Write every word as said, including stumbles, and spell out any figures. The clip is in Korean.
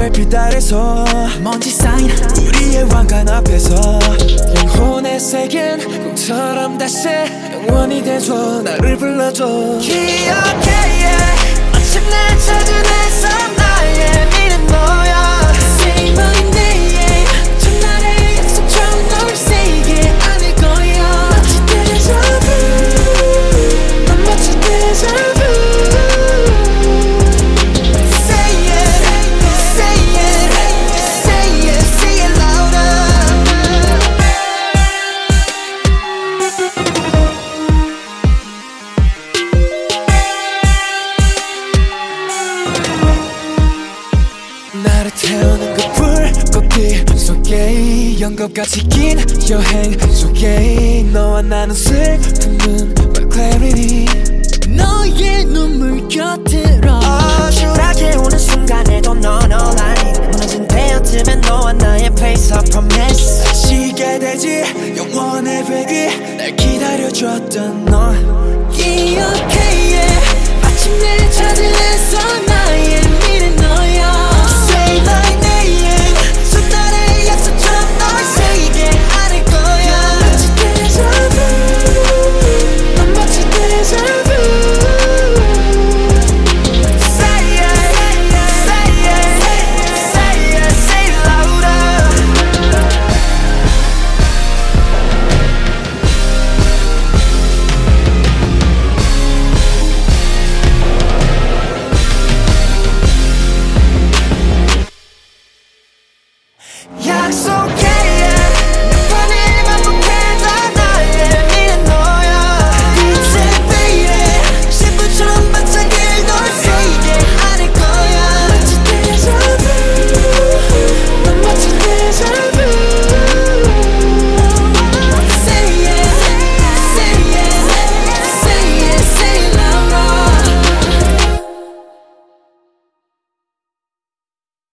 별빛 아래서 먼지 쌓인 우리의 왕관 앞에서 영혼의 색은 꿈처럼 다시 영원히 돼줘 나를 불러줘 기억해 yeah. 마침내 찾은 햇살 나의 미는 너야 Say my name 첫날의 약속처럼 널 세게 안을 거야 마치 데자뷰 난 마치 데자뷰 나를 태우는 그 불꽃빛 속에 연극같이 긴 여행 속에 너와 나눈 슬픔은 my clarity 너의 눈물 곁으로 어지럽게 오는 순간에도 넌 online 무너진 베어틈엔 너와 나의 place of promise 지게 되지 영원의 베기 날 기다려줬던 너 기억해 yeah. 마침내 찾은 햇살